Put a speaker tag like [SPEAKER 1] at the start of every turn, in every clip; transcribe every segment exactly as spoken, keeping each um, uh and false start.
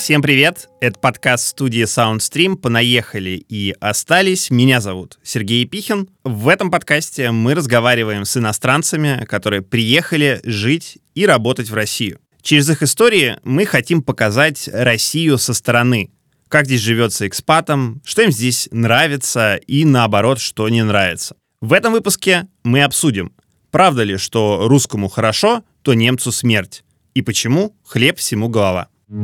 [SPEAKER 1] Всем привет! Это подкаст студии SoundStream «Понаехали и остались». Меня зовут Сергей Епихин. В этом подкасте мы разговариваем с иностранцами, которые приехали жить и работать в Россию. Через их истории мы хотим показать Россию со стороны. Как здесь живется экспатам, что им здесь нравится и, наоборот, что не нравится. В этом выпуске мы обсудим, правда ли, что русскому хорошо, то немцу смерть, и почему хлеб всему голова.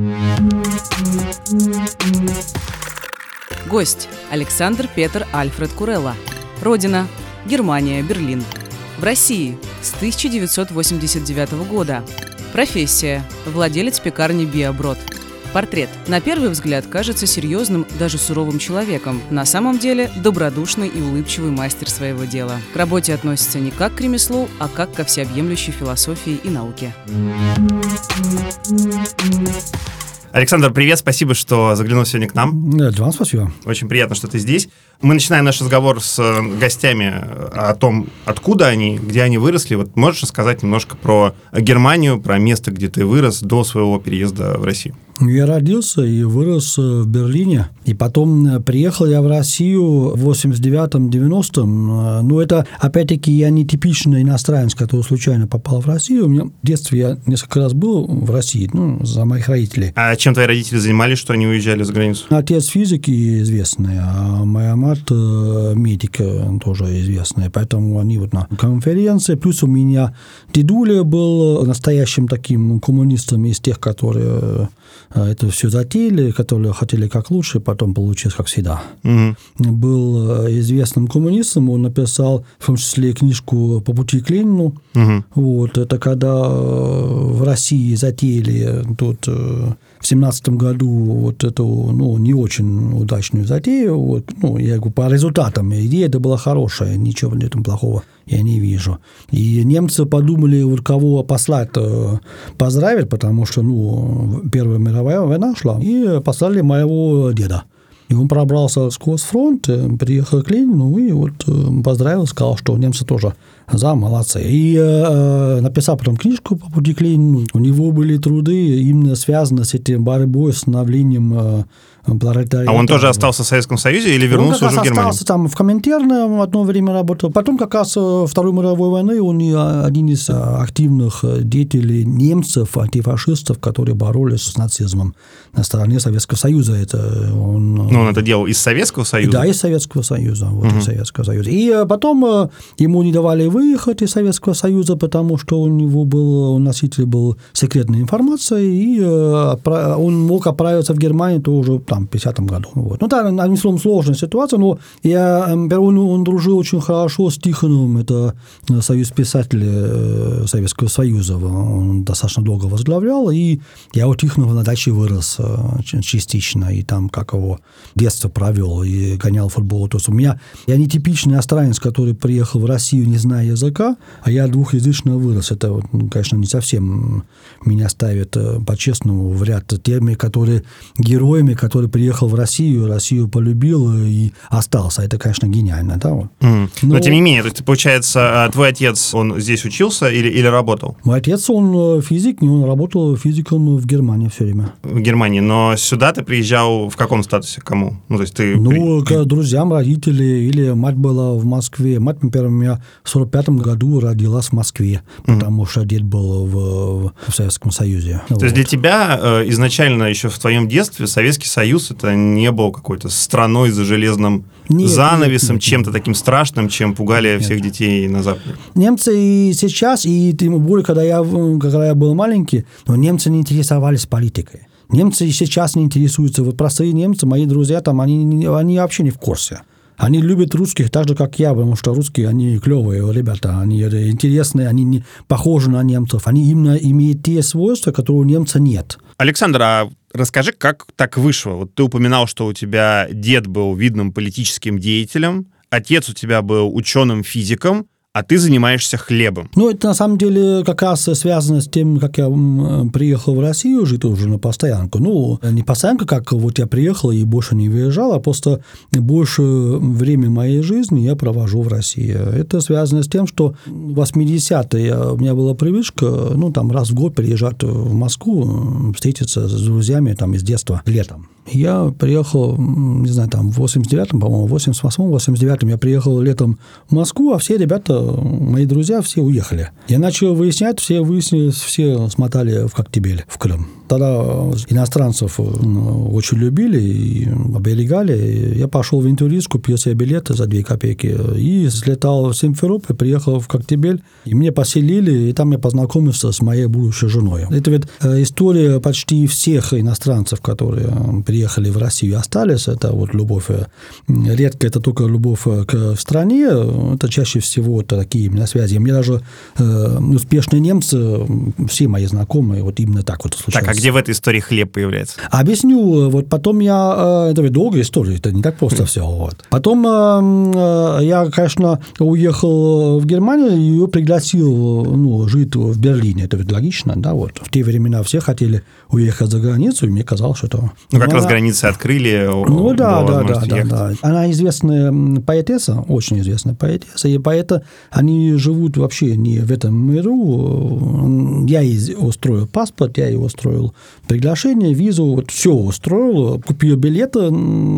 [SPEAKER 2] Гость – Александр Петр Альфред Курелла. Родина – Германия, Берлин. В России с тысяча девятьсот восемьдесят девятого года. Профессия – владелец пекарни «Биоброд». Портрет. На первый взгляд кажется серьезным, даже суровым человеком. На самом деле добродушный и улыбчивый мастер своего дела. К работе относится не как к ремеслу, а как ко всеобъемлющей философии и науке.
[SPEAKER 1] Александр, привет, спасибо, что заглянул сегодня к нам.
[SPEAKER 3] Да, вам спасибо.
[SPEAKER 1] Очень приятно, что ты здесь. Мы начинаем наш разговор с гостями о том, откуда они, где они выросли. Вот можешь рассказать немножко про Германию, про место, где ты вырос до своего переезда в Россию?
[SPEAKER 3] Я родился и вырос в Берлине, и потом приехал я в Россию в восемьдесят девятом девяностом. Ну, это, опять-таки, я не типичный иностранец, который случайно попал в Россию. У меня в детстве я несколько раз был в России, ну, за моих родителей.
[SPEAKER 1] А чем твои родители занимались, что они уезжали за границу?
[SPEAKER 3] Отец физик известный, а моя мать медик тоже известная, поэтому они вот на конференции. Плюс у меня дедуля был настоящим таким коммунистом из тех, которые это все затеяли, которые хотели как лучше, потом получилось как всегда. Угу. Был известным коммунистом, он написал в том числе книжку «По пути к Ленину». Угу. Вот, это когда в России затеяли тут в семнадцатом году вот эту, ну, не очень удачную затею. Вот, ну, я говорю, по результатам идея это была хорошая, ничего в этом плохого я не вижу. И немцы подумали, вот кого послать поздравить, потому что, ну, Первая мировая война шла, и послали моего деда. И он пробрался сквозь фронт, приехал к Ленину и вот поздравил, сказал, что немцы тоже за, молодцы. И э, написал потом книжку «По пути к Ленину». У него были труды именно связаны с этим борьбой, с становлением э, пролетариата.
[SPEAKER 1] А он тоже остался в Советском Союзе или вернулся уже в Германию? Он
[SPEAKER 3] остался там в Коминтерне одно время работал. Потом как раз Второй мировой войны он один из активных деятелей немцев, антифашистов, которые боролись с нацизмом на стороне Советского Союза. Это он...
[SPEAKER 1] Ну, он это делал из Советского Союза?
[SPEAKER 3] Да, из Советского Союза. Вот,
[SPEAKER 1] угу.
[SPEAKER 3] из Советского Союза. И потом ему не давали выехать из Советского Союза, потому что у него был, у носителя был секретная информация, и он мог отправиться в Германию тоже там, в пятидесятом году. Вот. Ну, да, одним словом, сложная ситуация, но я, он, он дружил очень хорошо с Тихоновым, это союз писателей Советского Союза, он достаточно долго возглавлял, и я у Тихонова на даче вырос частично, и там как его детство провел, и гонял футбол. То есть у меня, я не типичный иностранец, который приехал в Россию, не зная языка, а я двухязычно вырос. Это, конечно, не совсем меня ставит по-честному в ряд теми, которые героями, которые приехал в Россию, Россию полюбил и остался. Это, конечно, гениально. Да?
[SPEAKER 1] Mm. Но, Но, тем не менее, то есть, получается, твой отец, он здесь учился или, или работал?
[SPEAKER 3] Мой отец, он физик, и он работал физиком в Германии все время.
[SPEAKER 1] В Германии. Но сюда ты приезжал в каком статусе? Кому? Ну, то есть ты...
[SPEAKER 3] ну к друзьям, родителей, или мать была в Москве. Мать, например, у меня в сорок пятом году родилась в Москве, потому mm. что дед был в, в Советском Союзе.
[SPEAKER 1] То вот. есть для тебя э, изначально еще в твоем детстве Советский Союз это не был какой-то страной за железным нет, занавесом, нет, нет, чем-то нет. таким страшным, чем пугали нет. всех детей на Западе?
[SPEAKER 3] Немцы и сейчас, и тем более, когда я, когда я был маленький, но немцы не интересовались политикой. Немцы и сейчас не интересуются. Вот простые немцы, мои друзья, там, они, они вообще не в курсе. Они любят русских так же, как я, потому что русские, они клевые ребята, они интересные, они не похожи на немцев. Они именно имеют те свойства, которые у немца нет.
[SPEAKER 1] Александр, а расскажи, как так вышло? Вот ты упоминал, что у тебя дед был видным политическим деятелем, отец у тебя был ученым-физиком, а ты занимаешься хлебом.
[SPEAKER 3] Ну, это на самом деле как раз связано с тем, как я приехал в Россию жить уже на постоянку. Ну, не постоянка, как вот я приехал и больше не выезжал, а просто больше времени моей жизни я провожу в России. Это связано с тем, что в восьмидесятые у меня была привычка, ну, там раз в год приезжать в Москву, встретиться с друзьями там из детства летом. Я приехал, не знаю, там в восемьдесят девятом, по-моему, в восемьдесят восьмом, восемьдесят девятом я приехал летом в Москву, а все ребята, мои друзья, все уехали. Я начал выяснять, все выяснились, все смотали в Коктебель, в Крым. Тогда иностранцев очень любили и оберегали. Я пошел в интурист, купил себе билеты за две копейки и слетал в Симферополь, приехал в Коктебель, и меня поселили, и там я познакомился с моей будущей женой. Это ведь история почти всех иностранцев, которые приехали в Россию и остались. Это вот любовь. Редко это только любовь к стране, это чаще всего такие именно связи. Мне даже э, успешные немцы, все мои знакомые, вот именно так вот случилось.
[SPEAKER 1] Так, а где в этой истории хлеб появляется?
[SPEAKER 3] Объясню. Вот потом я... Это ведь долгая история, это не так просто mm. все. Вот. Потом э, я, конечно, уехал в Германию и ее пригласил, ну, жить в Берлине. Это ведь логично, да, вот. В те времена все хотели уехать за границу, и мне казалось, что это...
[SPEAKER 1] Ну, как Но раз она... границы открыли.
[SPEAKER 3] Ну, да, да, да, да, да. Она известная поэтесса, очень известная поэтесса, и поэты, они живут вообще не в этом миру. Я ей устроил паспорт, я ей устроил приглашение, визу, вот все устроил, купил билеты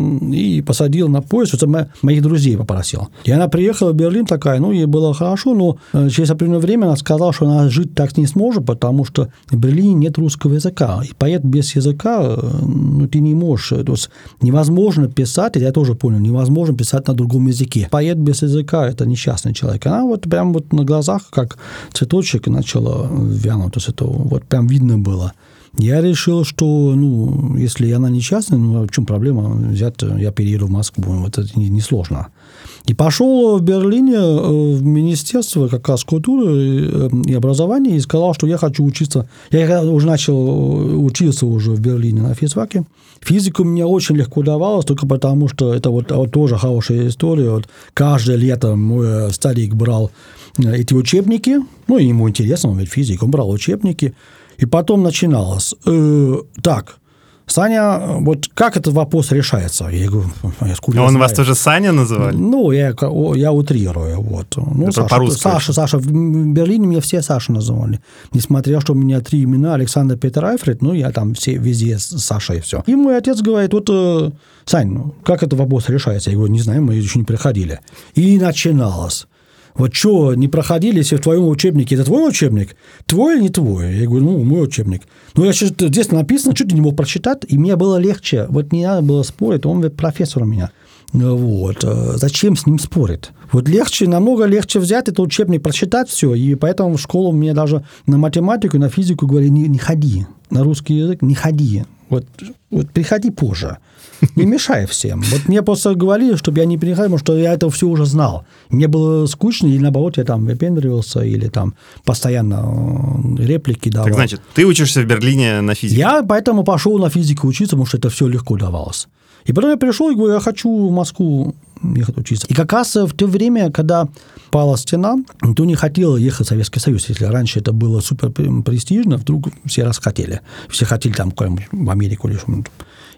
[SPEAKER 3] и посадил на поезд, что моих друзей попросил. И она приехала в Берлин такая, ну, ей было хорошо, но через определенное время она сказала, что она жить так не сможет, потому что в Берлине нет русского языка. И поэт без языка, ну, ты не можешь, то есть невозможно писать, я тоже понял, невозможно писать на другом языке. Поэт без языка – это несчастный человек. Она вот прям вот на глазах, как цветочек, начала вянуть, то есть это вот прям видно было. Я решил, что, ну, если она несчастная, ну, в чем проблема взять, я перееду в Москву, вот это несложно. И пошел в Берлине в Министерство как раз культуры и образования и сказал, что я хочу учиться. Я уже начал учиться уже в Берлине на физфаке. Физику мне очень легко давалось, только потому, что это вот, вот тоже хорошая история. Вот каждое лето мой старик брал эти учебники, ну, ему интересно, он ведь физик, он брал учебники. И потом начиналось. Э, так, Саня, вот как этот вопрос решается? Я говорю, я сколько
[SPEAKER 1] Он вас тоже Саня называли?
[SPEAKER 3] Ну, я, я утрирую. Вот. Ну, Саша, по-русски. Саша, Саша, в Берлине меня все Саша называли. Несмотря, что у меня три имена, Александр, Петр, Альфред, ну, я там все, везде с Сашей и все. И мой отец говорит, вот, э, Сань, ну, как этот вопрос решается? Я говорю, не знаю, мы еще не приходили. И начиналось. Вот что, не проходили, если в твоем учебнике, это твой учебник? Твой или не твой? Я говорю, ну, мой учебник. Ну, я сейчас, здесь написано, что ты не мог прочитать, и мне было легче. Вот не надо было спорить, он ведь профессор у меня. Вот. Зачем с ним спорить? Вот легче, намного легче взять этот учебник, прочитать все, и поэтому в школу мне даже на математику, на физику говорили, не, не ходи, на русский язык не ходи. Вот, вот приходи позже. Не мешай всем. Вот мне просто говорили, чтобы я не приходил, потому что я это все уже знал. Мне было скучно, и наоборот, я там выпендривался, или там постоянно реплики давал.
[SPEAKER 1] Так значит, ты учишься в Берлине на физике?
[SPEAKER 3] Я поэтому пошел на физику учиться, потому что это все легко давалось. И потом я пришел и говорю, я хочу в Москву ехать учиться. И как раз в то время, когда пала стена, никто не хотел ехать в Советский Союз. Если раньше это было супер престижно, вдруг все расхотели. Все хотели там в Америку или что-нибудь.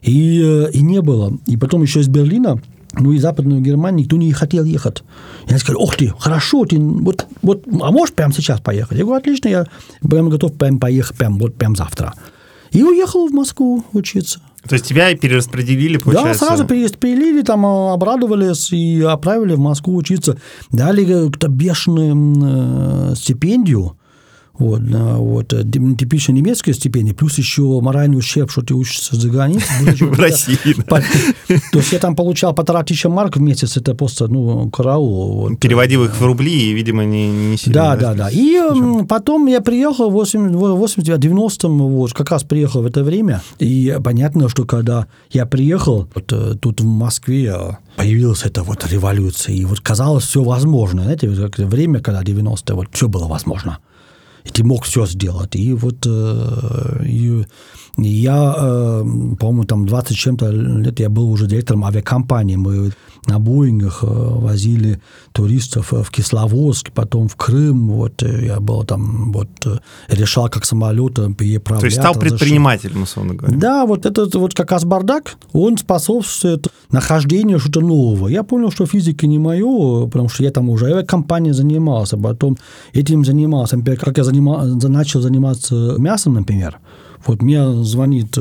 [SPEAKER 3] И, и не было. И потом еще из Берлина, ну и Западную Германию никто не хотел ехать. И они сказали, ох ты, хорошо, ты вот, вот, а можешь прямо сейчас поехать? Я говорю, отлично, я прямо готов прямо поехать прямо, вот, прямо завтра. И уехал в Москву учиться.
[SPEAKER 1] То есть тебя перераспределили, получается?
[SPEAKER 3] Да, сразу перераспределили, там обрадовались и отправили в Москву учиться. Дали какую-то бешеную стипендию. Вот, вот, типично немецкая стипендия, плюс еще моральный ущерб, что ты учишься за границей.
[SPEAKER 1] В России.
[SPEAKER 3] То есть я там получал полтора тысячи марок в месяц, это просто, ну, караул.
[SPEAKER 1] Переводил их в рубли и, видимо, не сильно.
[SPEAKER 3] Да, да, да. И потом я приехал в восемьдесят девяностом, вот, как раз приехал в это время, и понятно, что когда я приехал, вот тут в Москве появилась эта вот революция, и вот казалось все возможно. Знаете, время, когда девяностые, вот все было возможно. И ты мог все сделать. И вот и я, по-моему, там двадцать чем-то лет я был уже директором авиакомпании. Мы на Боингах возили туристов в Кисловодск, потом в Крым. Вот я был там, вот решал, как самолеты переправлять.
[SPEAKER 1] То есть стал предпринимателем, условно говоря.
[SPEAKER 3] Да, вот этот вот как раз бардак, он способствует нахождению что-то нового. Я понял, что физика не мое, потому что я там уже авиакомпанией занимался, потом этим занимался. Например, как я занима... начал заниматься мясом, например. Вот мне звонит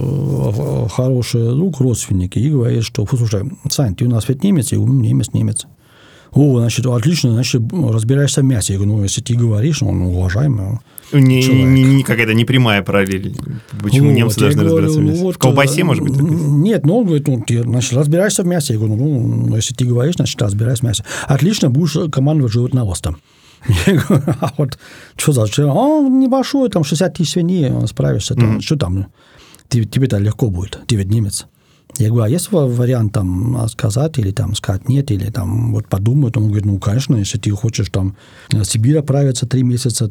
[SPEAKER 3] э, хороший друг, родственник, и говорит, что, слушай, Сань, ты у нас ведь немец? Я говорю, ну, немец, немец. О, значит, отлично, значит, разбираешься в мясе. Я говорю, ну, если ты говоришь, он уважаемый
[SPEAKER 1] не,
[SPEAKER 3] человек.
[SPEAKER 1] Не, не какая-то непрямая параллель. Почему вот, немцы должны говорю, разбираться в мясе? Вот, в колбасе, может быть? Такое?
[SPEAKER 3] Нет, ну, он говорит, ну, ты, значит, разбираешься в мясе. Я говорю, ну, если ты говоришь, значит, разбирайся в мясе. Отлично, будешь командовать животноводством. Я говорю, а вот что за человек? Он небольшой, там шестьдесят тысяч свиней, он справишься. Там, mm-hmm. Что там? Тебе-то легко будет, ты ведь немец. Я говорю, а есть вариант там сказать или там сказать нет, или там вот подумать? Он говорит, ну, конечно, если ты хочешь там в Сибирь отправиться три месяца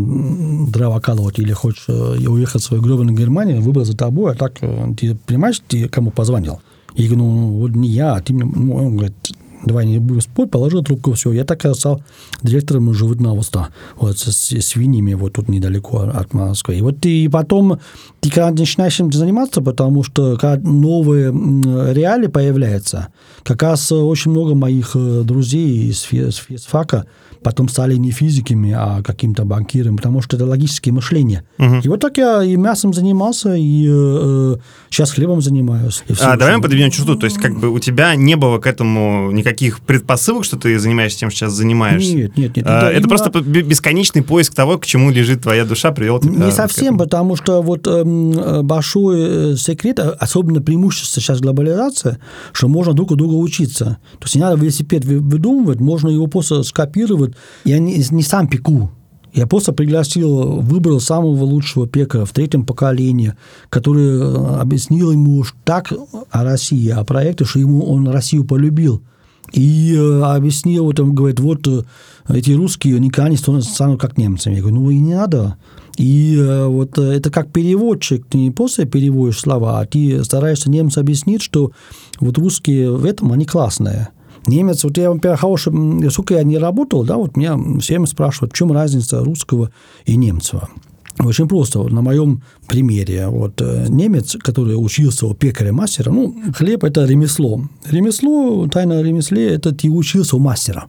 [SPEAKER 3] там дрова колоть, или хочешь уехать в свою гребаную Германию, выбор за тобой, а так ты понимаешь, ты кому позвонил? Я говорю, ну, вот не я, а ты мне... Ну, он говорит, давай не будем спорить, положил трубку, все. Я так и стал директором животноводства вот, с, с свиньями вот тут недалеко от Москвы. И вот и потом ты когда начинаешь им заниматься, потому что когда новые реалии появляются, как раз очень много моих друзей из физфака потом стали не физиками, а каким-то банкиром, потому что это логическое мышление. Угу. И вот так я и мясом занимался, и э, сейчас хлебом занимаюсь.
[SPEAKER 1] А, давай мы подведем черту. То есть как бы у тебя не было к этому никаких предпосылок, что ты занимаешься тем, что сейчас занимаешься?
[SPEAKER 3] Нет, нет, нет.
[SPEAKER 1] А, это
[SPEAKER 3] именно...
[SPEAKER 1] просто бесконечный поиск того, к чему лежит твоя душа, привел тебя...
[SPEAKER 3] Не совсем, потому что вот э, большой секрет, особенно преимущество сейчас глобализации, что можно друг у друга учиться. То есть не надо велосипед выдумывать, можно его просто скопировать. Я не, не сам пеку. Я просто пригласил, выбрал самого лучшего пекаря в третьем поколении, который объяснил ему так о России, о проекте, что ему он Россию полюбил. И объяснил, вот он говорит, вот эти русские никогда не станут как немцами. Я говорю, ну и не надо. И вот это как переводчик, ты не просто переводишь слова, а ты стараешься немцу объяснить, что вот русские в этом, они классные. Немец, вот я, например, хороший, сколько я не работал, да, вот меня все время спрашивают, в чем разница русского и немцева. Очень просто. Вот на моем примере. Вот немец, который учился у пекаря-мастера, ну, хлеб – это ремесло. Ремесло, тайна ремесле – это ты учился у мастера.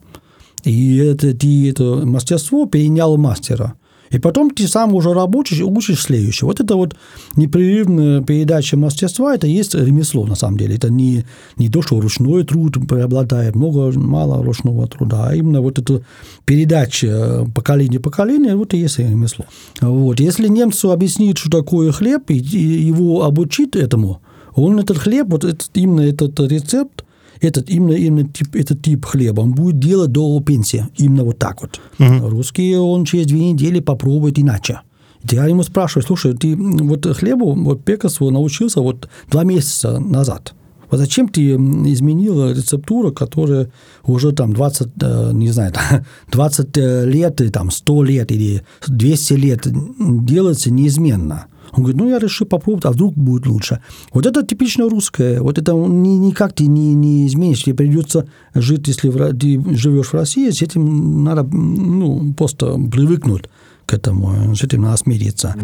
[SPEAKER 3] И это ты это мастерство перенял у мастера. И потом ты сам уже рабочий, учишь следующее. Вот это вот непрерывная передача мастерства, это есть ремесло, на самом деле. Это не, не то, что ручной труд преобладает, много, мало ручного труда, а именно вот эта передача поколения поколения, вот и есть ремесло. Вот. Если немцу объяснить, что такое хлеб, и его обучить этому, он этот хлеб, вот этот, именно этот рецепт, Этот, именно, именно тип, этот тип хлеба он будет делать до пенсии. Именно вот так вот. Угу. Русские он через две недели попробует иначе. И я ему спрашиваю, слушай, ты вот хлебу, вот пекарству научился вот два месяца назад. Вот зачем ты изменил рецептуру, которая уже там двадцать, не знаю, двадцать лет, там сто лет или двести лет делается неизменно? Он говорит, ну, я решил попробовать, а вдруг будет лучше. Вот это типично русское. Вот это никак ты не, не изменишь. Тебе придется жить, если ты живешь в России, с этим надо ну, просто привыкнуть к этому, с этим надо смириться.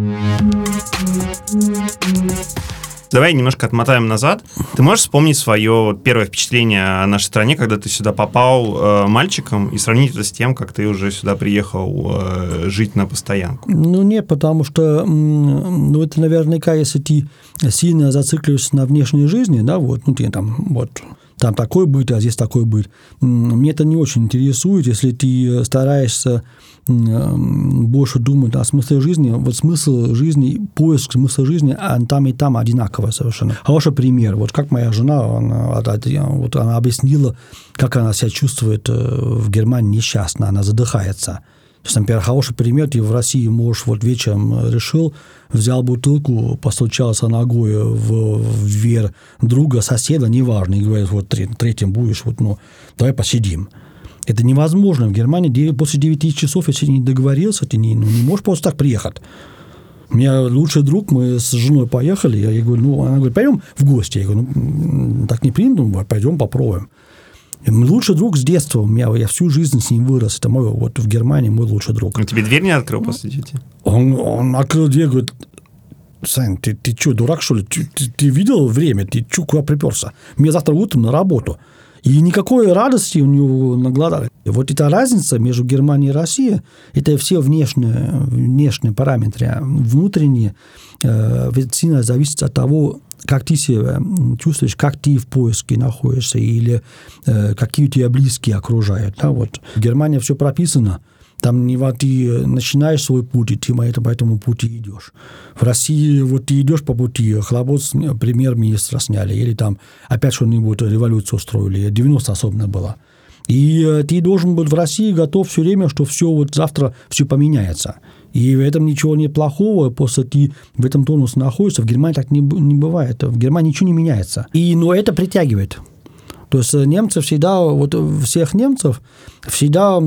[SPEAKER 1] Давай немножко отмотаем назад. Ты можешь вспомнить свое первое впечатление о нашей стране, когда ты сюда попал э, мальчиком, и сравнить это с тем, как ты уже сюда приехал э, жить на постоянку?
[SPEAKER 3] Ну, нет, потому что, ну, это наверняка, если ты сильно зацикливаешься на внешней жизни, да, вот, ну, ты там, вот, там такой быт, а здесь такой быт. Мне это не очень интересует, если ты стараешься больше думать о смысле жизни. Вот смысл жизни, поиск смысла жизни, а там и там одинаково совершенно. Хороший пример. Вот как моя жена, она, вот она объяснила, как она себя чувствует в Германии несчастно, она задыхается. То есть, например, хороший пример, ты в России можешь вот вечером решил, взял бутылку, постучался ногой в, в дверь друга, соседа, неважно, и говорит, вот третьим будешь, вот, ну, давай посидим. Это невозможно в Германии. После девяти часов, если не договорился, ты не, ну, не можешь просто так приехать. У меня лучший друг, мы с женой поехали, я говорю, ну, она говорит, пойдем в гости. Я говорю, ну, так не принято, ну, пойдем попробуем. И лучший друг с детства, у меня, я всю жизнь с ним вырос, это мой, вот в Германии мой лучший друг.
[SPEAKER 1] Он тебе дверь не открыл после девяти?
[SPEAKER 3] Он, он открыл дверь, говорит, Сань, ты, ты что, дурак, что ли? Ты, ты, ты видел время? Ты что, куда приперся? Мне завтра утром на работу. И никакой радости у него на глазах. И вот эта разница между Германией и Россией, это все внешние, внешние параметры. Внутренние э, сильно зависит от того, как ты себя чувствуешь, как ты в поиске находишься, или э, какие у тебя близкие окружают. Да, вот. В Германии все прописано. Там не, вот, ты начинаешь свой путь, и ты по этому пути идешь. В России вот ты идешь по пути, хлопот премьер-министра сняли, или там опять что-нибудь, революцию устроили, девяносто особенно было. И ты должен быть в России готов все время, что все вот завтра все поменяется. И в этом ничего нет плохого, просто ты в этом тонусе находишься. В Германии так не, не бывает. В Германии ничего не меняется. И, но это притягивает. То есть немцы всегда, вот всех немцев всегда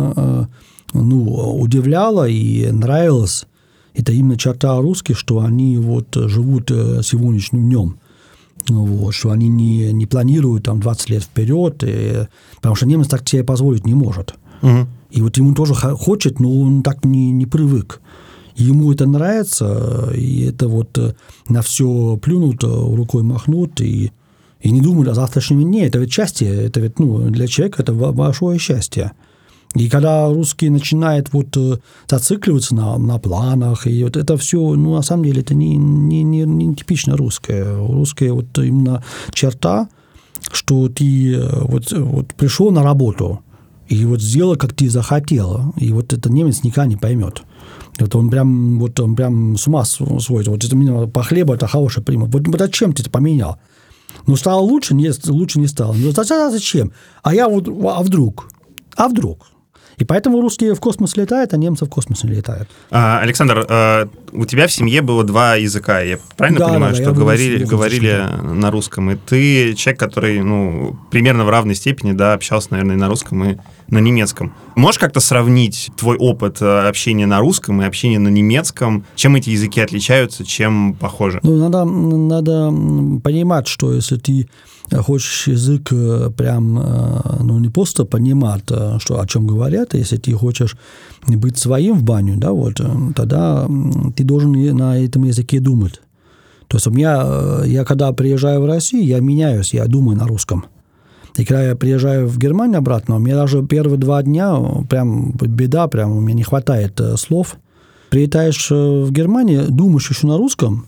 [SPEAKER 3] ну, удивляло и нравилось. Это именно черта русских, что они вот живут сегодняшним днем. Вот, что они не, не планируют там двадцать лет вперед, и, потому что немец так себе позволить не может. Угу. И вот ему тоже хочет, но он так не, не привык. Ему это нравится, и это вот на все плюнут, рукой махнут, и, и не думают о завтрашнем дне. Это ведь счастье, это ведь, ну, для человека это большое счастье. И когда русские начинают вот зацикливаться на, на планах, и вот это все, ну, на самом деле, это не, не, не, не типично русское. Русская вот именно черта, что ты вот, вот пришел на работу, и вот сделал, как ты захотел, и вот это немец никогда не поймет. Вот он прям, вот он прям с ума сводит. Вот это меня по хлебу, это хороший пример. Вот, вот зачем ты это поменял? Ну, стало лучше? Нет, лучше не стало. Ну, зачем? А я вот, а вдруг? А вдруг? И поэтому русские в космос летают, а немцы в космос не летают.
[SPEAKER 1] А, Александр, а, у тебя в семье было два языка, я правильно
[SPEAKER 3] да,
[SPEAKER 1] понимаю,
[SPEAKER 3] да,
[SPEAKER 1] что говорили,
[SPEAKER 3] семье,
[SPEAKER 1] говорили
[SPEAKER 3] да.
[SPEAKER 1] на русском, и ты человек, который, ну, примерно в равной степени, да, общался, наверное, и на русском, и на немецком. Можешь как-то сравнить твой опыт общения на русском и общения на немецком? Чем эти языки отличаются, чем похожи?
[SPEAKER 3] Ну, надо, надо понимать, что если ты хочешь язык прям, ну, не просто понимать, что, о чем говорят, если ты хочешь быть своим в баню, да, вот, тогда ты должен на этом языке думать. То есть у меня, я когда приезжаю в Россию, я меняюсь, я думаю на русском. И когда я приезжаю в Германию обратно, у меня даже первые два дня прям беда, прям у меня не хватает слов. Прилетаешь в Германию, думаешь еще на русском,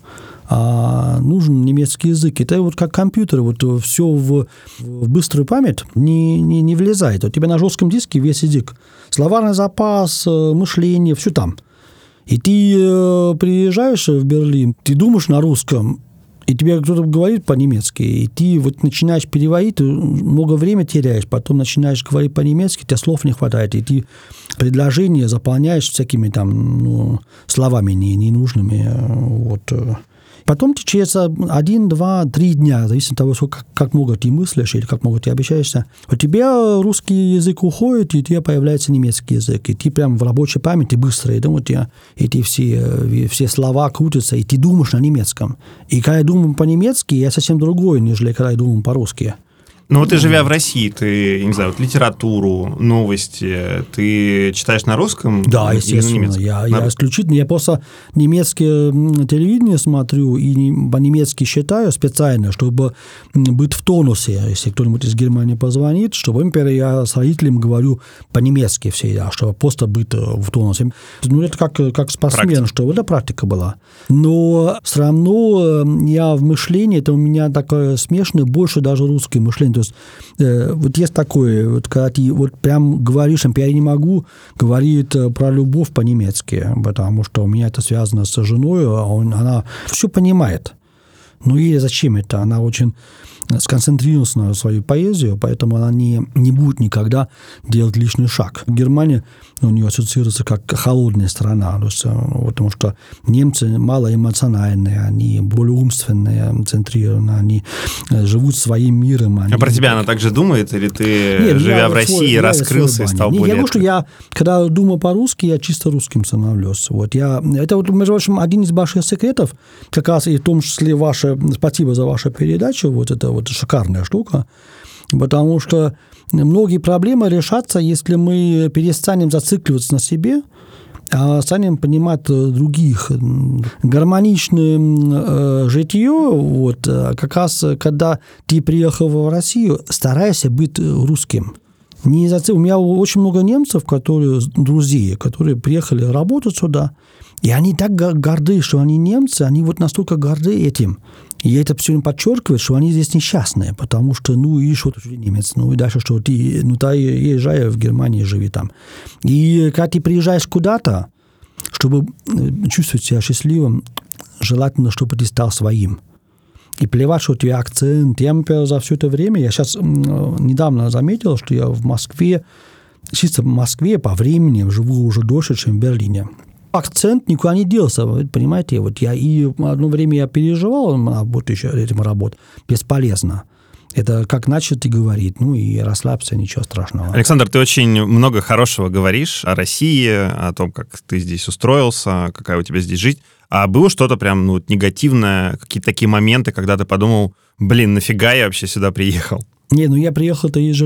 [SPEAKER 3] а нужен немецкий язык. Это вот как компьютер, вот все в, в быструю память не, не, не влезает. У тебя на жестком диске весь язык. Словарный запас, мышление, все там. И ты приезжаешь в Берлин, ты думаешь на русском, и тебе кто-то говорит по-немецки, и ты вот начинаешь переводить, ты много времени теряешь, потом начинаешь говорить по-немецки, тебе слов не хватает, и ты предложения заполняешь всякими там, ну, словами не, ненужными. Вот. Потом ты через один, два, три дня, зависит от того, сколько, как много ты мыслишь или как много ты обещаешься, у тебя русский язык уходит, и у тебя появляется немецкий язык, и ты прям в рабочей памяти быстро, и, да, у тебя эти все, все слова крутятся, и ты думаешь на немецком. И когда я думаю по-немецки, я совсем другой, нежели когда я думаю по-русски.
[SPEAKER 1] Ну вот ты, живя в России, ты, не знаю, вот литературу, новости, ты читаешь на русском?
[SPEAKER 3] Да, естественно. Я, я исключительно, я просто немецкое телевидение смотрю и по-немецки считаю специально, чтобы быть в тонусе. Если кто-нибудь из Германии позвонит, чтобы, например, я с родителями говорю по-немецки всегда, чтобы просто быть в тонусе. Ну, это как, как спортсмен, чтобы это практика была. Но все равно я в мышлении, это у меня такое смешанное, больше даже русское мышление. То есть, э, вот есть такое, вот, когда ты вот прям говоришь, я не могу говорить про любовь по-немецки, потому что у меня это связано с женой, а он, она все понимает. Ну и зачем это? Она очень сконцентрировалась на свою поэзию, поэтому она не, не будет никогда делать лишний шаг. Германия у нее ассоциируется как холодная страна, то есть, потому что немцы малоэмоциональные, они более умственные, центрированные, они живут своим миром. Они...
[SPEAKER 1] А про тебя она так же думает? Или ты, Нет, живя в России, свой, раскрылся и стал
[SPEAKER 3] Нет,
[SPEAKER 1] более...
[SPEAKER 3] Я говорю, что я, когда думаю по-русски, я чисто русским становлюсь. Вот я, это, вот, между прочим, один из больших секретов, как раз и в том числе ваше, спасибо за вашу передачу, вот это вот шикарная штука, потому что многие проблемы решатся, если мы перестанем зацикливаться на себе, а станем понимать других. Гармоничное э, житье, вот, как раз когда ты приехал в Россию, старайся быть русским. Не зацик... У меня очень много немцев, которые, друзей, которые приехали работать сюда, и они так горды, что они немцы, они вот настолько горды этим. И я это все время подчеркиваю, что они здесь несчастные, потому что, ну, и что ты немец, ну, и дальше что, ты, ну, ты езжай в Германии, живи там. И когда ты приезжаешь куда-то, чтобы чувствовать себя счастливым, желательно, чтобы ты стал своим. И плевать, что у тебя акцент. Я, например, за все это время, я сейчас недавно заметил, что я в Москве, чисто в Москве по времени живу уже дольше, чем в Берлине. Акцент никуда не делся, вы понимаете, вот я и одно время я переживал вот еще этим работ, бесполезно. Это как начать и говорить, ну и расслабься, ничего страшного.
[SPEAKER 1] Александр, ты очень много хорошего говоришь о России, о том, как ты здесь устроился, какая у тебя здесь жизнь. А было что-то прям ну, негативное, какие-то такие моменты, когда ты подумал, блин, нафига я вообще сюда приехал?
[SPEAKER 3] Не, ну я приехал-то из-за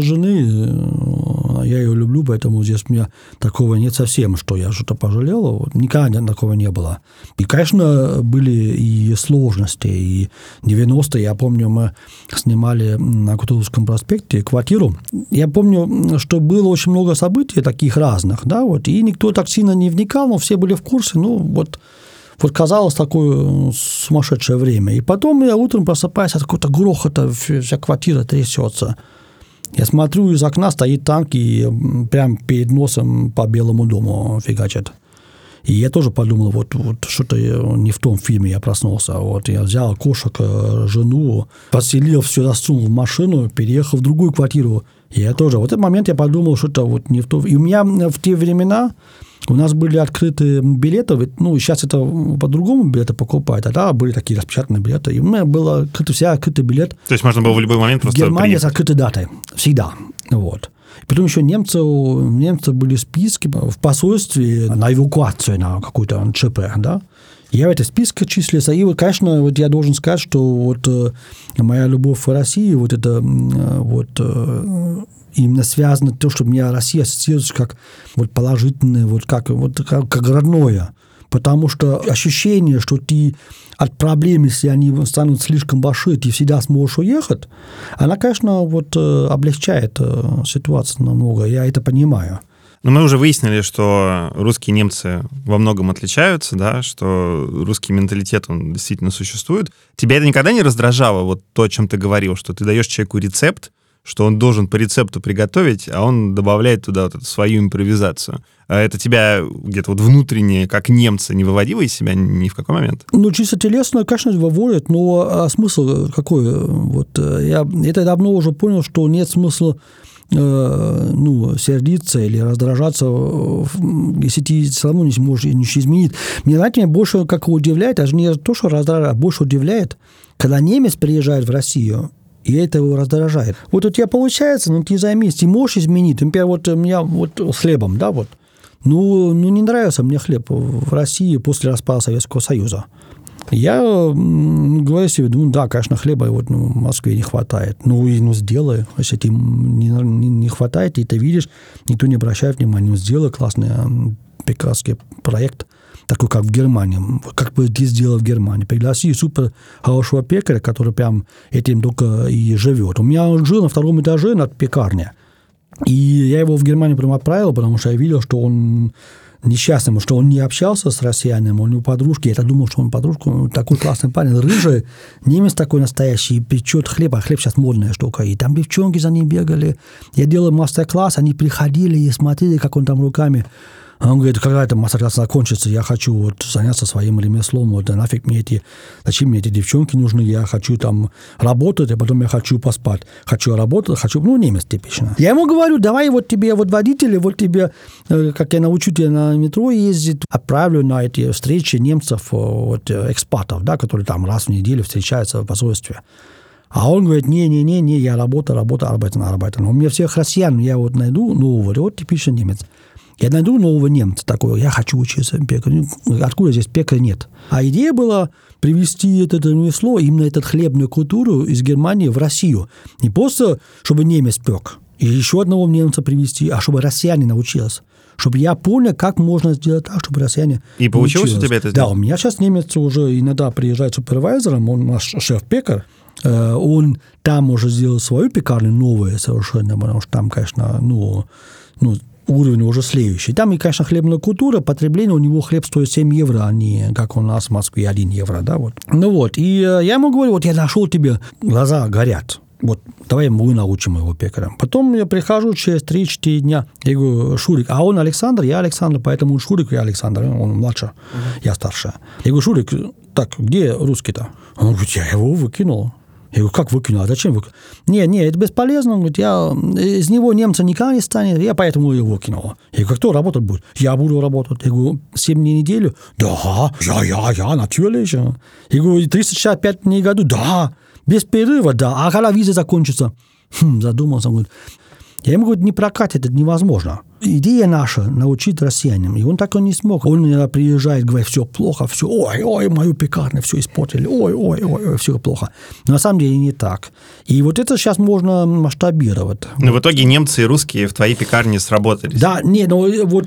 [SPEAKER 3] жены, я ее люблю, поэтому здесь у меня такого нет совсем, что я что-то пожалел, вот, никогда такого не было. И, конечно, были и сложности, и девяностые, я помню, мы снимали на Кутузовском проспекте квартиру, я помню, что было очень много событий таких разных, да, вот, и никто так сильно не вникал, но все были в курсе, ну, вот, Вот казалось такое сумасшедшее время. И потом я утром просыпаюсь от какого-то грохота, вся квартира трясется. Я смотрю, из окна стоит танк и прям перед носом по Белому дому фигачит. И я тоже подумал, вот, вот что-то не в том фильме я проснулся. Вот я взял кошек, жену, подселил, все засунул в машину, переехал в другую квартиру. И я тоже. Вот в этот момент я подумал, что-то вот не в том. И у меня в те времена у нас были открытые билеты, ну, сейчас это по-другому билеты покупают, а да, были такие распечатанные билеты, и у меня был открытый, вся открытый билет.
[SPEAKER 1] То есть можно было в любой момент просто
[SPEAKER 3] приехать? В Германии
[SPEAKER 1] приехать.
[SPEAKER 3] с открытой датой, всегда, вот. И потом еще немцы, у немцев были списки в посольстве на эвакуацию, на какую-то ЧП, да. Я в этой списке числился, и вот, конечно, вот я должен сказать, что вот моя любовь в России, вот это вот именно связано с тем, что у меня Россия ассоциируется как вот положительное, вот как, вот как, как родное. Потому что ощущение, что ты от проблем, если они станут слишком большие, ты всегда сможешь уехать, она, конечно, вот облегчает ситуацию намного. Я это понимаю.
[SPEAKER 1] Но мы уже выяснили, что русские немцы во многом отличаются, да, что русский менталитет, он действительно существует. Тебя это никогда не раздражало, вот то, о чем ты говорил, что ты даешь человеку рецепт, что он должен по рецепту приготовить, а он добавляет туда вот эту свою импровизацию. А это тебя где-то вот внутренне, как немца, не выводило из себя ни в какой момент?
[SPEAKER 3] Ну, чисто телесно, конечно, выводит, но а смысл какой? Вот, я это давно уже понял, что нет смысла э, ну, сердиться или раздражаться, если ты все равно не можешь ничего изменить. Мне, знаете, меня больше как удивляет, даже не то, что раздражает, а больше удивляет, когда немец приезжает в Россию, и это его раздражает. Вот у тебя получается, ну ты займись, ты можешь изменить. Например, вот у меня вот с хлебом, да, вот. Ну, ну не нравится мне хлеб в России после распада Советского Союза. Я говорю себе, ну да, конечно, хлеба вот, ну, в Москве не хватает. Ну, и ну, сделай. Если тебе не, не, не хватает, ты это видишь, никто не обращает внимания. Ну, сделай классный пекарский проект, такой, как в Германии. Как бы ты сделал в Германии. Пригласи супер хорошего пекаря, который прям этим только и живет. У меня он жил на втором этаже над пекарней. И я его в Германию прям отправил, потому что я видел, что он несчастным, что он не общался с россиянами, у него подружки. Я думал, что он подружка, такой классный парень, рыжий, немец такой настоящий, печет хлеб, а хлеб сейчас модная штука. И там девчонки за ним бегали. Я делал мастер-класс, они приходили и смотрели, как он там руками Он говорит, когда это мастер-класс закончится, я хочу вот заняться своим ремеслом, вот нафиг мне эти, зачем мне эти девчонки нужны, я хочу там работать, а потом я хочу поспать. Хочу работать, хочу, ну, немец типично. Я ему говорю, давай вот тебе вот водители, вот тебе, как я научу тебя на метро ездить, отправлю на эти встречи немцев, вот экспатов, да, которые там раз в неделю встречаются в посольстве. А он говорит, не-не-не, я работаю, работаю, работаю, работаю. Но у меня всех россиян, я вот найду нового, вот типичный немец. Я найду нового немца такого, я хочу учиться пекарю. Откуда здесь пекаря нет? А идея была привезти это ремесло, именно эту хлебную культуру из Германии в Россию. Не просто, чтобы немец пек, и еще одного немца привезти, а чтобы россияне научились. Чтобы я понял, как можно сделать так, чтобы россияне
[SPEAKER 1] И получилось научились. У тебя это сделать?
[SPEAKER 3] Да, у меня сейчас немец уже иногда приезжает супервайзером, он наш шеф-пекарь, он там уже сделал свою пекарню новую совершенно, потому что там, конечно, ну, ну уровень уже следующий. Там и, конечно, хлебная культура, потребление, у него хлеб стоит семь евро, а не как у нас в Москве один евро, да, вот. Ну вот, и я ему говорю, вот я нашел тебе, глаза горят, вот, давай мы научим его пекарям. Потом я прихожу через три-четыре дня, я говорю, Шурик, а он Александр, я Александр, поэтому он Шурик, я Александр, он младше, uh-huh. я старше. Я говорю, Шурик, так, где русский-то? Он говорит, я его выкинул. Я говорю, как выкинул? А зачем выкинул? Не, не, это бесполезно. Он говорит, я, из него немца никогда не станет, я поэтому его выкинул. Я говорю, кто работать будет? Я буду работать. Я говорю, семь дней в неделю? Да, я, я, я, natürlich. Я говорю, триста шестьдесят пять дней в году? Да, без перерыва, да. А когда виза закончится? Хм, задумался. Он говорит, я ему говорю, не прокатит, это невозможно. Идея наша – научить россиянам. И он так и не смог. Он приезжает, говорит, все плохо, все, ой, ой, мою пекарню все испортили, ой, ой, ой, ой, все плохо. Но на самом деле не так. И вот это сейчас можно масштабировать.
[SPEAKER 1] Но в итоге немцы и русские в твоей пекарне сработались.
[SPEAKER 3] Да, не, ну вот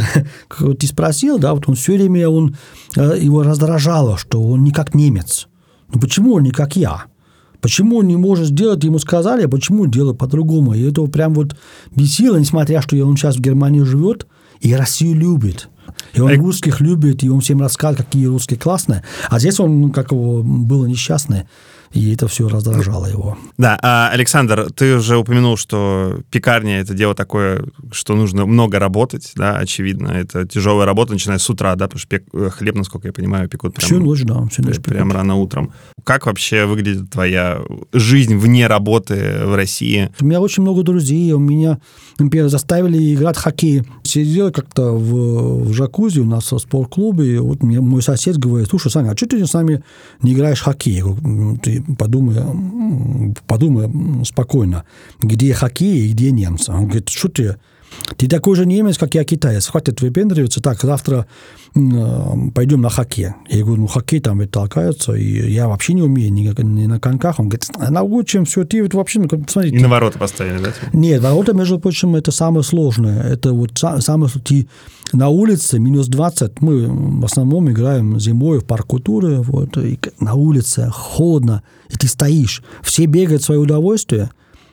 [SPEAKER 3] ты спросил, да, вот он все время, он, его раздражало, что он не как немец. Ну почему он не как я? Почему он не может сделать, ему сказали, а почему он делает по-другому? И это прям вот бесило, несмотря, что он сейчас в Германии живет и Россию любит. И он русских любит, и он всем рассказывает, какие русские классные. А здесь он, как его, был несчастный, и это все раздражало его.
[SPEAKER 1] Да, а, Александр, ты уже упомянул, что пекарня – это дело такое, что нужно много работать, да, очевидно. Это тяжелая работа, начиная с утра, да, потому что пек... хлеб, насколько я понимаю, пекут прям,
[SPEAKER 3] всю ночь, да, всю ночь
[SPEAKER 1] прям рано утром. Как вообще выглядит твоя жизнь вне работы в России?
[SPEAKER 3] У меня очень много друзей, у меня, например, заставили играть в хоккей. Сидел как-то в, в джакузи у нас в спортклубе, и вот мне мой сосед говорит, слушай, Саня, а что ты с нами не играешь в хоккей? Я говорю, ты подумай, подумай спокойно, где хоккей и где немцы. Он говорит, что ты? Ты такой же немец, как я китаец. Хватит выпендриваться. Так, завтра э, пойдем на хоккей. Я говорю, ну, хоккей там ведь толкаются, и я вообще не умею ни, ни на коньках. Он говорит, научим, все, ты вот вообще... Посмотри,
[SPEAKER 1] и
[SPEAKER 3] ты...
[SPEAKER 1] на ворота поставили, да?
[SPEAKER 3] Нет, ворота, между прочим, это самое сложное. Это вот самое... Ты на улице минус двадцать, мы в основном играем зимой в парк культуры, вот, и на улице холодно, и ты стоишь. Все бегают в свое удовольствие,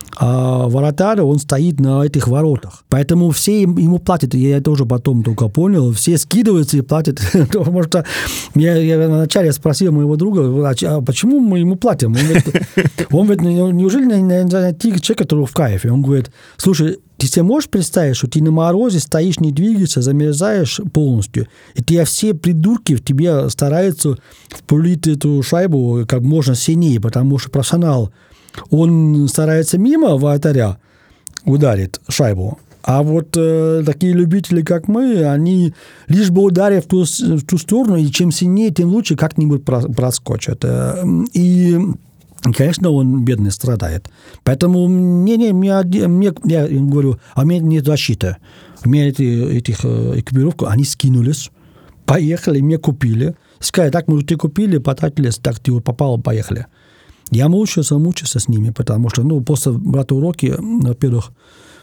[SPEAKER 3] а вратарь, он стоит на этих воротах. Поэтому все ему платят. Я тоже потом только понял. Все скидываются и платят. Потому что я, я вначале спросил моего друга, а почему мы ему платим? Он говорит, он говорит, неужели найти человека, который в кайфе? Он говорит, слушай, ты себе можешь представить, что ты на морозе стоишь, не двигаешься, замерзаешь полностью, и те все придурки в тебе стараются впулить эту шайбу как можно сильнее, потому что профессионал, он старается мимо вратаря ударить шайбу. А вот э, такие любители, как мы, они лишь бы ударив в ту, в ту сторону, и чем сильнее, тем лучше как-нибудь проскочат. И, конечно, он, бедный, страдает. Поэтому не, не, мне, мне, я им говорю, а у меня нет защиты. У меня эти, этих экипировку, они скинулись, поехали, мне купили. Сказали, так, мы ты купили, потратились, так, ты вот попал, поехали. Я мучился, мучился с ними, потому что, ну, после брать уроки, во-первых,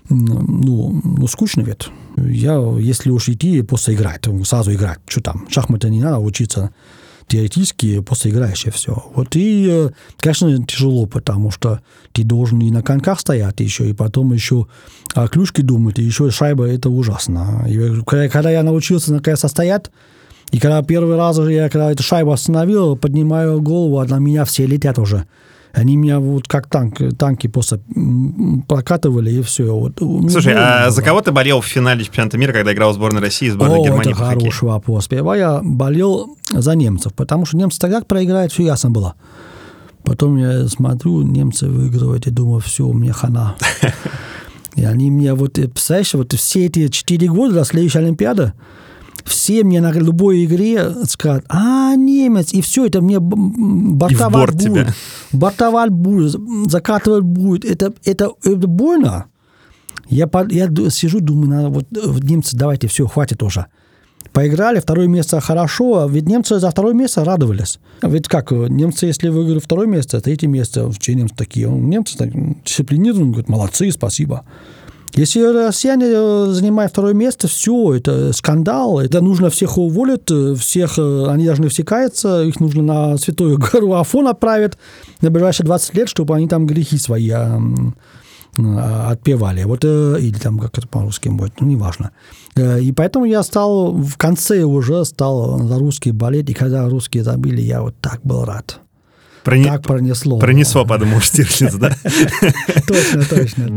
[SPEAKER 3] ну, ну, скучно ведь. Я, если уж идти, просто играть, сразу играть. Что там, шахматы не надо учиться теоретически, просто играешь и все. Вот и, конечно, тяжело, потому что ты должен и на коньках стоять еще, и потом еще о клюшке думать, и еще шайба, это ужасно. И когда я научился наконец стоять, и когда первый раз я, когда эту шайбу остановил, поднимаю голову, а на меня все летят уже. Они меня вот как танк, танки просто прокатывали, и все. Вот.
[SPEAKER 1] Слушай, а было. За кого ты болел в финале чемпионата мира, когда играл в сборной России и сборной
[SPEAKER 3] О,
[SPEAKER 1] Германии?
[SPEAKER 3] Это хороший вопрос. Сперва я болел за немцев, потому что немцы тогда проиграют, все ясно было. Потом я смотрю, немцы выигрывают, и думаю, все, мне хана. И они мне вот, представляешь, вот все эти четыре года до следующей Олимпиады, все мне на любой игре скажут, а, немец, и все, это мне бортовать будет, тебя. бортовать будет, закатывать будет, это, это, это больно. Я, я сижу, думаю, надо, вот, немцы, давайте, все, хватит уже. Поиграли, второе место хорошо, ведь немцы за второе место радовались. Ведь как, немцы, если выиграли второе место, третье место, в немцы такие, немцы так, дисциплинированные, говорят, молодцы, спасибо. Если россияне занимают второе место, все, это скандал, это нужно всех уволить, всех, они должны все каяться, их нужно на Святую гору Афон отправить на ближайшие двадцать лет, чтобы они там грехи свои отпевали. Вот, или там, как это по-русски будет, ну, неважно. И поэтому я стал, в конце уже стал за русские болеть, и когда русские забили, я вот так был рад.
[SPEAKER 1] Прони...
[SPEAKER 3] Так пронесло.
[SPEAKER 1] Пронесло, подумал Штирлиц, да?
[SPEAKER 3] Точно, точно.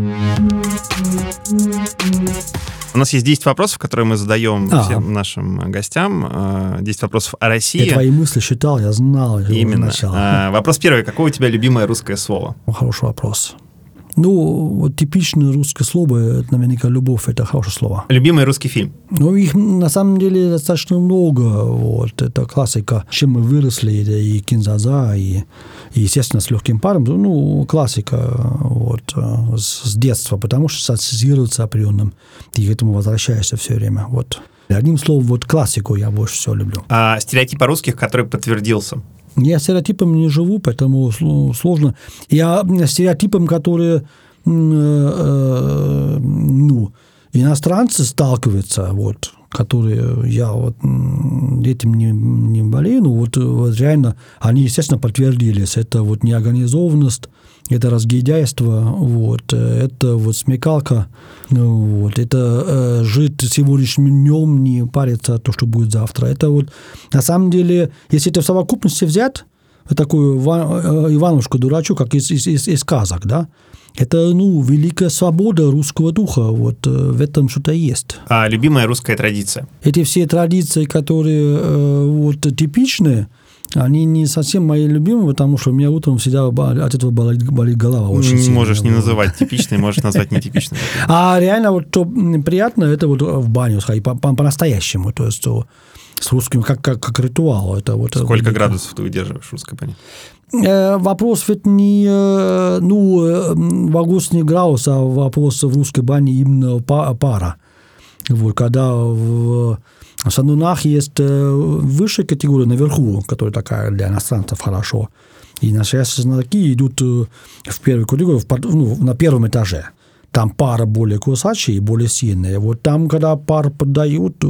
[SPEAKER 1] У нас есть десять вопросов, которые мы задаем всем нашим гостям. десять вопросов о России.
[SPEAKER 3] Я твои мысли считал, я знал.
[SPEAKER 1] Именно. Вопрос первый. Какое у тебя любимое русское слово?
[SPEAKER 3] Хороший вопрос. Ну, вот типичное русское слово, это, наверняка, любовь, это хорошее слово.
[SPEAKER 1] Любимый русский фильм?
[SPEAKER 3] Ну, их на самом деле достаточно много. Вот, это классика. Чем мы выросли, и Кинзаза, и, и, естественно, с легким паром. Ну, классика вот, с, с детства, потому что ассоциируется определенным. Ты к этому возвращаешься все время. Вот. Одним словом, вот классику я больше всего люблю.
[SPEAKER 1] А стереотип о русских, который подтвердился?
[SPEAKER 3] Я стереотипом не живу, поэтому сложно. Я стереотипом, которые э, ну, иностранцы сталкиваются, вот, которые я вот этим не, не болею, но вот, вот реально они, естественно, подтвердились. Это вот неорганизованность, это разгильдяйство, вот, это вот смекалка, вот, это э, жить сегодняшним днем, не париться то, что будет завтра. Это вот, на самом деле, если это в совокупности взять, такой Иванушка-дурачок, как из, из, из, из сказок, да, это, ну, великая свобода русского духа, вот в этом что-то есть.
[SPEAKER 1] А любимая русская традиция?
[SPEAKER 3] Эти все традиции, которые э, вот типичные, они не совсем мои любимые, потому что у меня утром всегда от этого болит, болит голова очень сильно.
[SPEAKER 1] Можешь не называть типичные, можешь назвать нетипичные.
[SPEAKER 3] А реально вот что приятно, это вот в баню сходить по-настоящему, то есть с русским как, как, как ритуал. Это вот,
[SPEAKER 1] сколько градусов ты выдерживаешь в русской бане?
[SPEAKER 3] Вопрос ведь не, ну, в август не градус, а вопрос в русской бане именно пара. Вот, когда в В санунах есть высшая категория наверху, которая такая для иностранцев хорошо. И наши знатоки идут в первую категорию, ну, на первом этаже. Там пара более кусачая и более сильная. Вот там, когда пар поддают,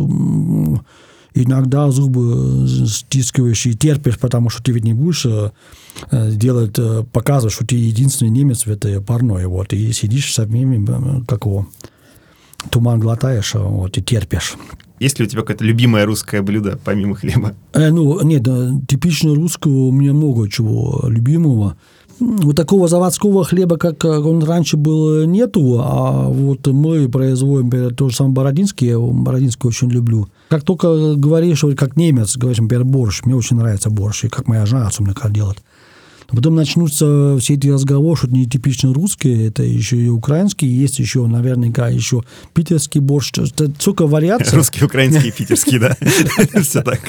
[SPEAKER 3] иногда зубы стискиваешь и терпишь, потому что ты ведь не будешь делать, показывать, что ты единственный немец в этой парной. Вот, и сидишь с ними, как его, туман глотаешь, вот, и терпишь.
[SPEAKER 1] Есть ли у тебя какое-то любимое русское блюдо, помимо хлеба?
[SPEAKER 3] Э, ну, нет, типично русского у меня много чего любимого. Вот такого заводского хлеба, как он раньше был, нету, а вот мы производим, например, тот же самый бородинский, я бородинский очень люблю. Как только говоришь, как немец, говоришь, например, борщ, мне очень нравится борщ, и как моя жена отцу мне как делает. Потом начнутся все эти разговоры, что это не типично русские, это еще и украинские, есть еще, наверняка, еще питерский борщ, столько вариаций.
[SPEAKER 1] Русский, украинский, питерский, да, все так.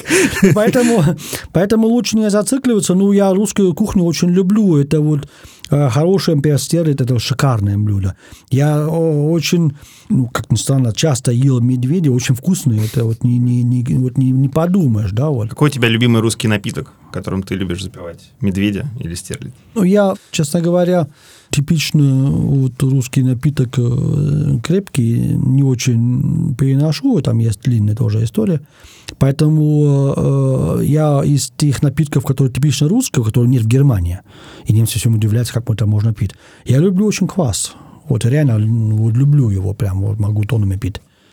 [SPEAKER 3] Поэтому лучше не зацикливаться, ну, я русскую кухню очень люблю, это вот хороший имперстерлит, это шикарное блюдо. Я очень, ну, как ни странно, часто ел медведя, очень вкусные, это вот не, не, не, вот не, не подумаешь, да, вот.
[SPEAKER 1] Какой у тебя любимый русский напиток, которым ты любишь запивать? Медведя или стерлядь?
[SPEAKER 3] Ну, я, честно говоря, типично вот русский напиток крепкий не очень переношу, там есть длинная тоже история, поэтому э, я из тех напитков, которые типично русские, которые нет в Германии, и немцы всем удивляются, как это можно пить, я люблю очень квас, вот реально вот, люблю его прям, вот, могу тоннами пить.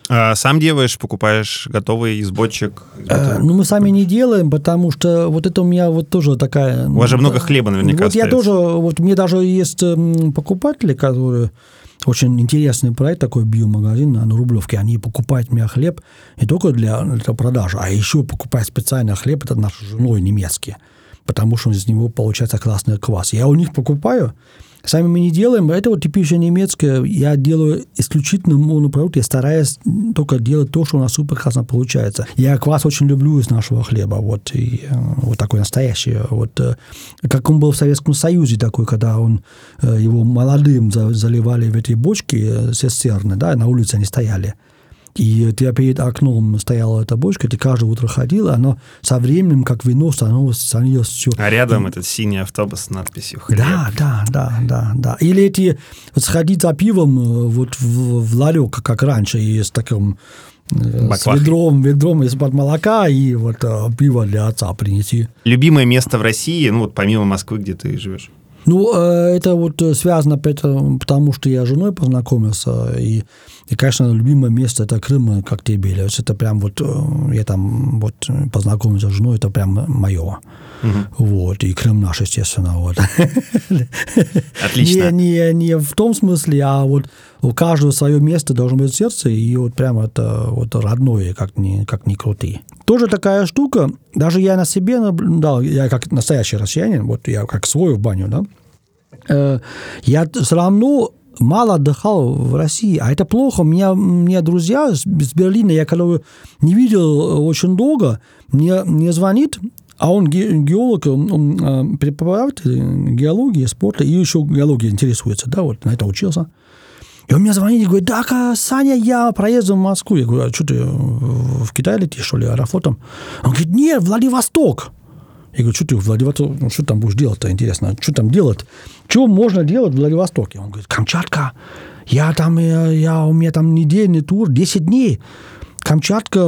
[SPEAKER 1] А сам делаешь, покупаешь готовый из бочек?
[SPEAKER 3] Э, ну, мы сами не делаем, потому что вот это у меня вот тоже такая...
[SPEAKER 1] У вас же много хлеба наверняка
[SPEAKER 3] Вот
[SPEAKER 1] остается.
[SPEAKER 3] я тоже, вот мне даже есть покупатели, которые... Очень интересный проект, такой биомагазин на Рублевке. Они покупают у меня хлеб не только для, для продажи, а еще покупают специально хлеб, это нашей женой немецкий, потому что из него получается классный квас. Я у них покупаю, сами мы не делаем, это вот типично немецкое, я делаю исключительно монопродукт, я стараюсь только делать то, что у нас супер классно получается. Я квас очень люблю из нашего хлеба, вот, и, вот такой настоящий, вот, как он был в Советском Союзе такой, когда он, его молодым заливали в эти бочки цистерны, да, на улице они стояли. И ты перед окном стояла эта бочка, ты каждое утро ходила, оно со временем, как вино, становилось, становилось все.
[SPEAKER 1] А рядом и... этот синий автобус с надписью «Хлеб».
[SPEAKER 3] Да, да, да, да, да. Или эти, вот сходить за пивом вот в, в ларек, как раньше, и с таким с ведром, ведром из-под молока, и вот пиво для отца принести.
[SPEAKER 1] Любимое место в России, ну вот помимо Москвы, где ты живешь?
[SPEAKER 3] Ну, это вот связано потому, что я с женой познакомился, и, и, конечно, любимое место – это Крым, Коктебель. Это прям вот, я там вот познакомился с женой, это прям мое. Угу. Вот, и Крым наш, естественно. Вот.
[SPEAKER 1] Отлично.
[SPEAKER 3] Не, не, не в том смысле, а вот у каждого свое место должно быть в сердце, и вот прям это вот родное, как ни, как ни крути. Тоже такая штука, даже я на себе наблюдал, я как настоящий россиянин, вот я как свой в баню, да, э, я все равно мало отдыхал в России, а это плохо. У меня, у меня друзья из Берлина, я когда не видел очень долго, мне, мне звонит, а он геолог, он преподаватель геологии, спорта, и еще геологией интересуется, да, вот на это учился. И он мне звонит и говорит: да, Саня, я проездом в Москву. Я говорю: а что ты в Китай летишь, что ли, аэрофлотом? Он говорит: нет, Владивосток. Я говорю: что ты в Владивосток, ну, что там будешь делать-то, интересно, что там делать? Что можно делать в Владивостоке? Он говорит: Камчатка, я там, я, у меня там недельный тур, десять дней. Камчатка,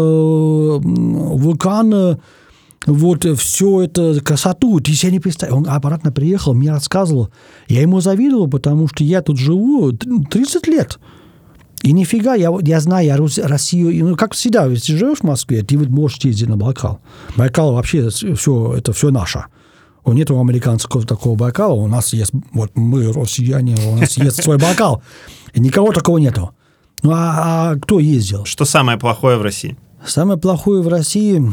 [SPEAKER 3] вулкан, вот все это красоту, ты себе не представляешь. Он обратно приехал, мне рассказывал. Я ему завидовал, потому что я тут живу тридцать лет. И нифига, я, я знаю, я Россию, ну, как всегда, если живешь в Москве, ты вот можешь ездить на Байкал. Байкал вообще все, это все наше. Нет у американцев такого Байкала, у нас есть, вот мы, россияне, у нас есть свой Байкал. И никого такого нету. Ну, а, а кто ездил?
[SPEAKER 1] Что самое плохое в России?
[SPEAKER 3] Самое плохое в России...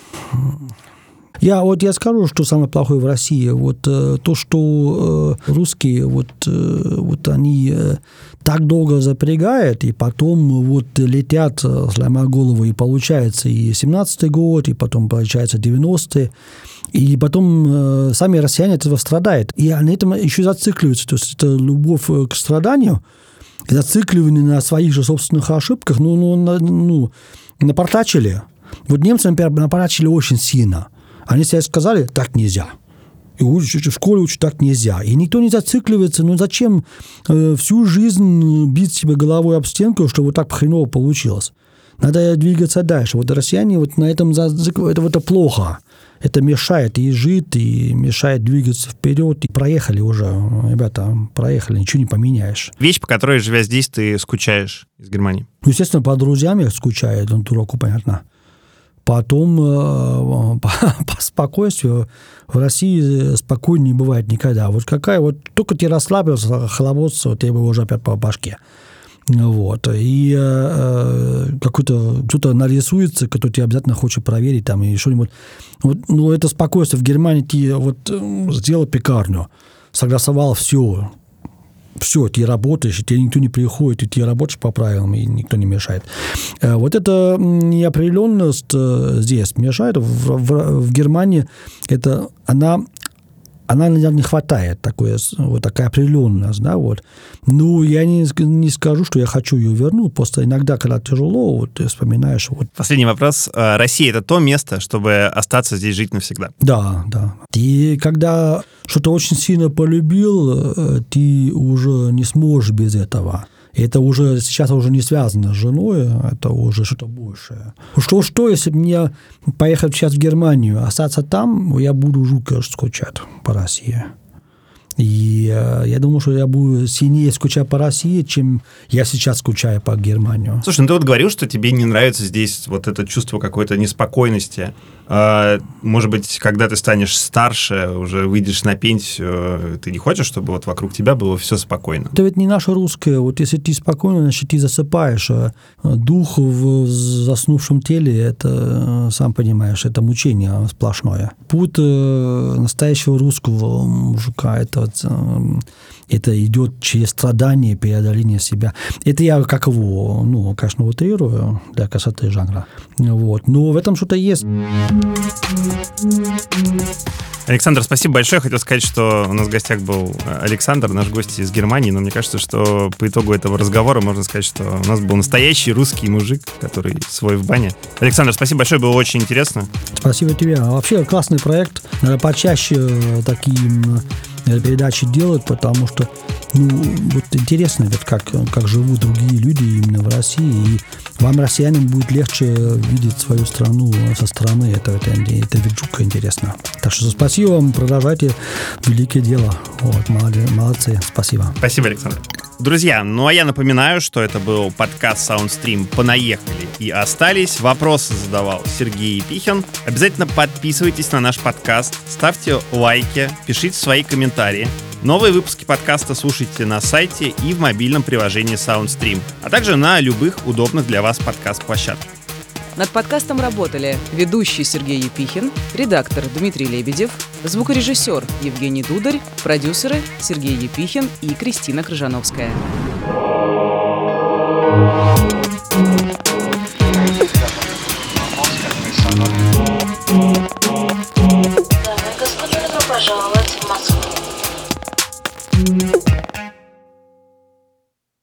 [SPEAKER 3] Я вот я скажу, что самое плохое в России, вот э, то, что э, русские вот, э, вот они э, так долго запрягают, и потом вот летят, сломя голову, и получается и семнадцатый год, и потом получается девяностые, и потом э, сами россияне от этого страдают. И на этом еще зацикливаются, то есть это любовь к страданию, зацикливание на своих же собственных ошибках, ну, ну, на, ну напортачили. Вот немцы, например, напортачили очень сильно. Они себе сказали: так нельзя. И в школе учат: так нельзя. И никто не зацикливается. Ну зачем э, всю жизнь бить себе головой об стенку, чтобы вот так хреново получилось? Надо двигаться дальше. Вот россияне вот на этом зацикливаются. Это, это плохо. Это мешает и жить, и мешает двигаться вперед. И проехали уже, ребята, проехали, ничего не поменяешь.
[SPEAKER 1] Вещь, по которой, живя здесь, ты скучаешь из Германии?
[SPEAKER 3] Ну, естественно, по друзьям я скучаю, ну, дураку понятно. Потом э, по, по спокойствию в России спокойнее не бывает никогда. Вот какая вот только ты расслабился, хлопотство, тебе уже опять по башке. Вот. И э, какой-то кто-то нарисуется, кто тебе обязательно хочет проверить там и что-нибудь. Вот, ну, это спокойствие. В Германии ты вот сделал пекарню, согласовал все. Все, ты работаешь, и тебе никто не приходит, и ты работаешь по правилам, и никто не мешает. Вот эта неопределенность здесь мешает. В, в, в Германии это, она, она не хватает, такой, вот такая определенность. Да, вот. Ну, я не, не скажу, что я хочу ее вернуть, просто иногда, когда тяжело, вот, ты вспоминаешь. Вот.
[SPEAKER 1] Последний вопрос. Россия – это то место, чтобы остаться здесь жить навсегда?
[SPEAKER 3] Да, да. Ты, когда что-то очень сильно полюбил, ты уже не сможешь без этого. Это уже сейчас уже не связано с женой, это уже что-то большее. Что, что если мне поехать сейчас в Германию, остаться там, я буду жутко скучать по России. И э, я думаю, что я буду сильнее скучать по России, чем я сейчас скучаю по Германии.
[SPEAKER 1] Слушай, ну ты вот говорил, что тебе не нравится здесь вот это чувство какой-то неспокойности. А, может быть, когда ты станешь старше, уже выйдешь на пенсию, ты не хочешь, чтобы вот вокруг тебя было все спокойно?
[SPEAKER 3] Это ведь не наше русское. Вот если ты спокойно, значит, ты засыпаешь. А дух в заснувшем теле, это, сам понимаешь, это мучение сплошное. Путь настоящего русского мужика, это, это идет через страдания, преодоление себя. Это я как его, ну, конечно, утрирую для красоты жанра. Вот. Но в этом что-то есть.
[SPEAKER 1] Александр, спасибо большое. Хотел сказать, что у нас в гостях был Александр, наш гость из Германии, но мне кажется, что по итогу этого разговора можно сказать, что у нас был настоящий русский мужик, который свой в бане. Александр, спасибо большое, было очень интересно.
[SPEAKER 3] Спасибо тебе. Вообще классный проект. Надо почаще такие передачи делать, потому что, ну, вот интересно, ведь как, как живут другие люди именно в России, и вам, россиянам, будет легче видеть свою страну со стороны. Это, это, это ведь жутко интересно. Так что спасибо вам, продолжайте великое дело. Вот, молодцы, молодцы, спасибо.
[SPEAKER 1] Спасибо, Александр. Друзья, ну а я напоминаю, что это был подкаст Soundstream «Понаехали и остались». Вопросы задавал Сергей Епихин. Обязательно подписывайтесь на наш подкаст, ставьте лайки, пишите свои комментарии. Новые выпуски подкаста слушайте на сайте и в мобильном приложении Soundstream, а также на любых удобных для вас подкаст-площадках.
[SPEAKER 2] Над подкастом работали ведущий Сергей Епихин, редактор Дмитрий Лебедев, звукорежиссер Евгений Дударь, продюсеры Сергей Епихин и Кристина Крыжановская.